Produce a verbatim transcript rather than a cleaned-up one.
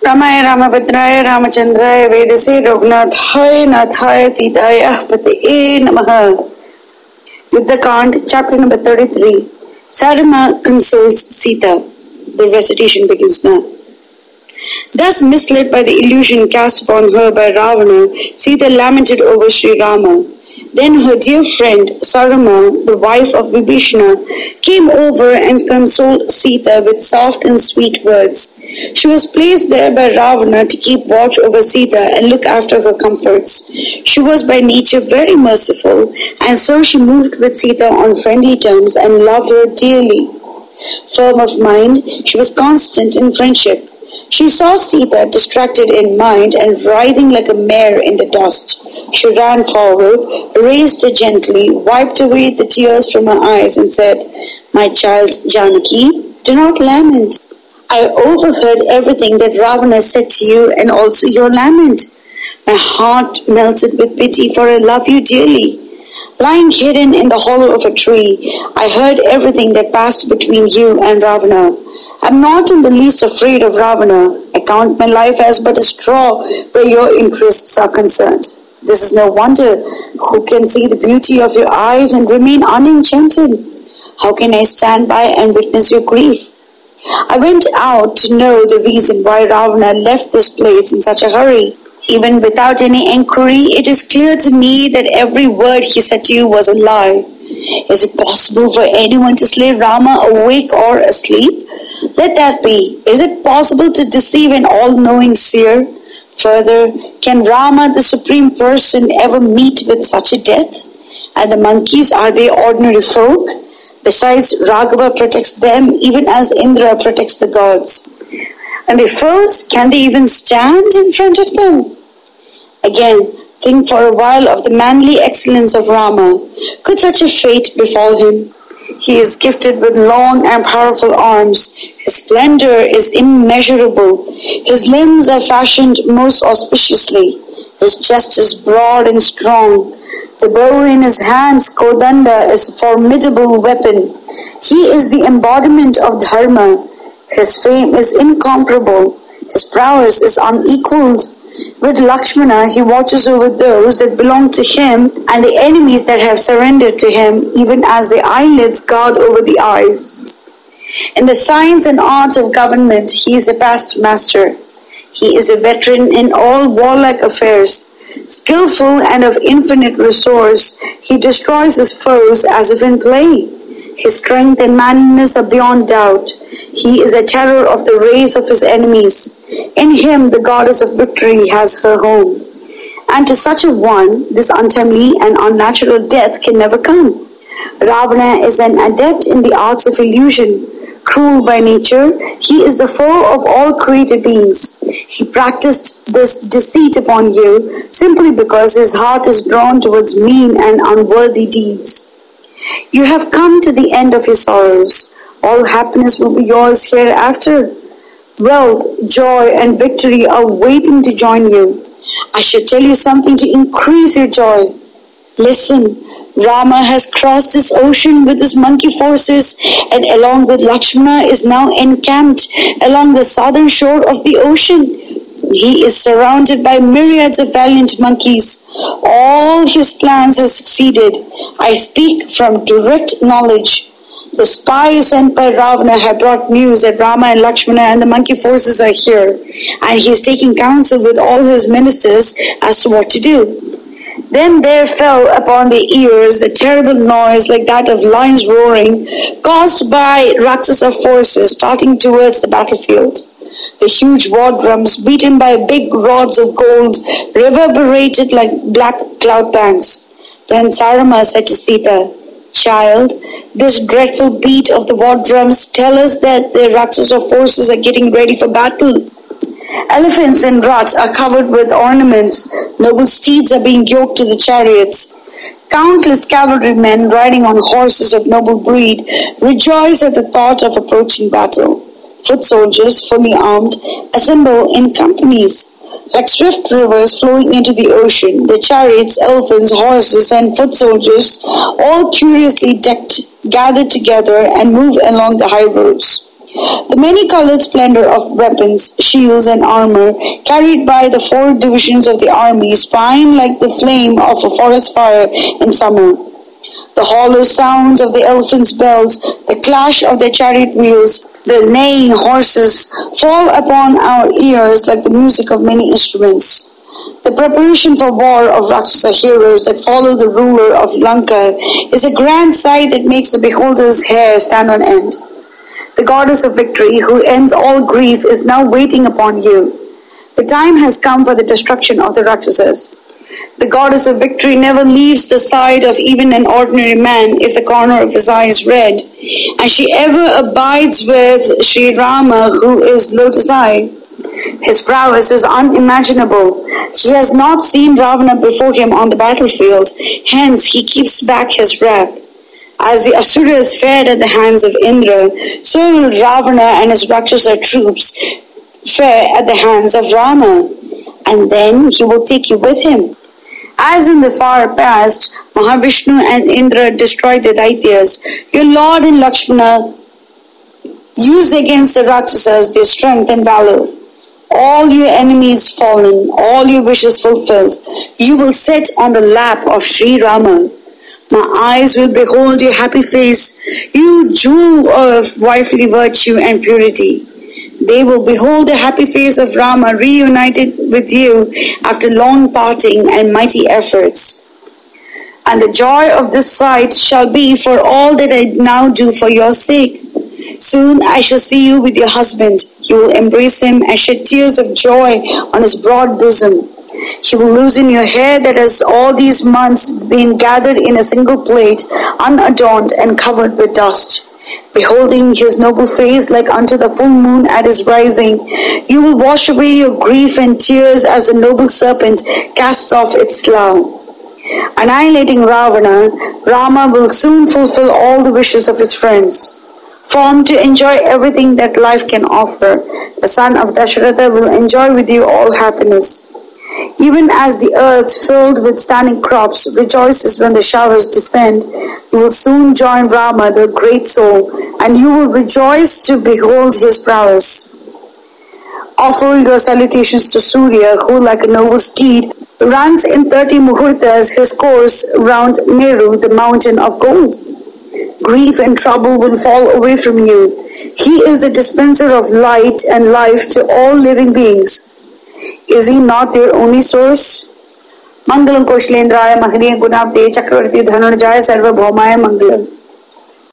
रामाय रामभद्राय रामचंद्राय वेदसे रघुनाथाय नाथाय सीताय पतये नमः. Yuddhakand, chapter number thirty-three. Sarama consoles Sita. The recitation begins now. Thus misled by the illusion cast upon her by Ravana, Sita lamented over Sri Rama. Then her dear friend Sarama, the wife of Vibhishana, came over and consoled Sita with soft and sweet words. She was placed there by Ravana to keep watch over Sita and look after her comforts. She was by nature very merciful, and so she moved with Sita on friendly terms and loved her dearly. Firm of mind, she was constant in friendship. She saw Sita distracted in mind and writhing like a mare in the dust. She ran forward, raised her gently, wiped away the tears from her eyes and said, "My child Janaki, do not lament. I overheard everything that Ravana said to you and also your lament. My heart melted with pity, for I love you dearly. Lying hidden in the hollow of a tree, I heard everything that passed between you and Ravana. I am not in the least afraid of Ravana. I count my life as but a straw where your interests are concerned. This is no wonder. Who can see the beauty of your eyes and remain unenchanted? How can I stand by and witness your grief? I went out to know the reason why Ravana left this place in such a hurry. Even without any enquiry, it is clear to me that every word he said to you was a lie. Is it possible for anyone to slay Rama awake or asleep? Let that be. Is it possible to deceive an all-knowing seer? Further, can Rama, the Supreme Person, ever meet with such a death? And the monkeys, are they ordinary folk? Besides, Raghava protects them even as Indra protects the gods. And the foes, can they even stand in front of them? Again, think for a while of the manly excellence of Rama. Could such a fate befall him? He is gifted with long and powerful arms. His splendor is immeasurable. His limbs are fashioned most auspiciously. His chest is broad and strong. The bow in his hands, Kodanda, is a formidable weapon. He is the embodiment of Dharma. His fame is incomparable. His prowess is unequaled. With Lakshmana, he watches over those that belong to him and the enemies that have surrendered to him, even as the eyelids guard over the eyes. In the science and arts of government, he is a past master. He is a veteran in all warlike affairs. Skillful and of infinite resource, he destroys his foes as if in play. His strength and manliness are beyond doubt. He is a terror of the race of his enemies. In him the goddess of victory has her home. And to such a one, this untimely and unnatural death can never come. Ravana is an adept in the arts of illusion. Cruel by nature, he is the foe of all created beings. He practiced this deceit upon you simply because his heart is drawn towards mean and unworthy deeds. You have come to the end of your sorrows. All happiness will be yours hereafter. Wealth, joy, and victory are waiting to join you. I should tell you something to increase your joy. Listen, Rama has crossed this ocean with his monkey forces and along with Lakshmana is now encamped along the southern shore of the ocean. He is surrounded by myriads of valiant monkeys. All his plans have succeeded. I speak from direct knowledge. The spies sent by Ravana have brought news that Rama and Lakshmana and the monkey forces are here, and he is taking counsel with all his ministers as to what to do. Then there fell upon their ears the terrible noise like that of lions roaring, caused by Rakshasa forces starting towards the battlefield. The huge war drums, beaten by big rods of gold, reverberated like black cloud banks. Then Sarama said to Sita, "Child, this dreadful beat of the war drums tell us that the Rakshasa forces are getting ready for battle. Elephants and rats are covered with ornaments. Noble steeds are being yoked to the chariots. Countless cavalrymen riding on horses of noble breed rejoice at the thought of approaching battle. Foot soldiers, fully armed, assemble in companies. Like swift rivers flowing into the ocean, the chariots, elephants, horses, and foot soldiers, all curiously decked, gather together and move along the high roads. The many-colored splendor of weapons, shields, and armor carried by the four divisions of the army spine like the flame of a forest fire in summer. The hollow sounds of the elephants' bells, the clash of their chariot wheels, the neighing horses fall upon our ears like the music of many instruments. The preparation for war of Rakshasa heroes that follow the ruler of Lanka is a grand sight that makes the beholder's hair stand on end. The goddess of victory, who ends all grief, is now waiting upon you. The time has come for the destruction of the Rakshasas. The goddess of victory never leaves the side of even an ordinary man if the corner of his eye is red, and she ever abides with Sri Rama, who is lotus-eyed. His prowess is unimaginable. He has not seen Ravana before him on the battlefield, hence he keeps back his wrath. As the Asuras fared at the hands of Indra, so will Ravana and his Rakshasa troops fare at the hands of Rama, and then he will take you with him. As in the far past, Mahavishnu and Indra destroyed the Daityas, your Lord and Lakshmana used against the Rakshasas their strength and valor. All your enemies fallen, all your wishes fulfilled, you will sit on the lap of Sri Rama. My eyes will behold your happy face, you jewel of wifely virtue and purity. They will behold the happy face of Rama reunited with you after long parting and mighty efforts. And the joy of this sight shall be for all that I now do for your sake. Soon I shall see you with your husband. You will embrace him and shed tears of joy on his broad bosom. He will loosen your hair that has all these months been gathered in a single plait, unadorned and covered with dust. Beholding his noble face like unto the full moon at his rising, you will wash away your grief and tears as a noble serpent casts off its slough. Annihilating Ravana, Rama will soon fulfill all the wishes of his friends. Formed to enjoy everything that life can offer, the son of Dasharatha will enjoy with you all happiness. Even as the earth filled with standing crops rejoices when the showers descend, you will soon join Rama, the great soul, and you will rejoice to behold his prowess. Offer your salutations to Surya, who like a noble steed runs in thirty muhurtas his course round Meru, the mountain of gold. Grief and trouble will fall away from you. He is the dispenser of light and life to all living beings. Is he not their only source? Mangalam Koshalendraya Mahaniya Gunabde Chakravarti Dhanurjaya Sarva Bhaumaya Mangalam.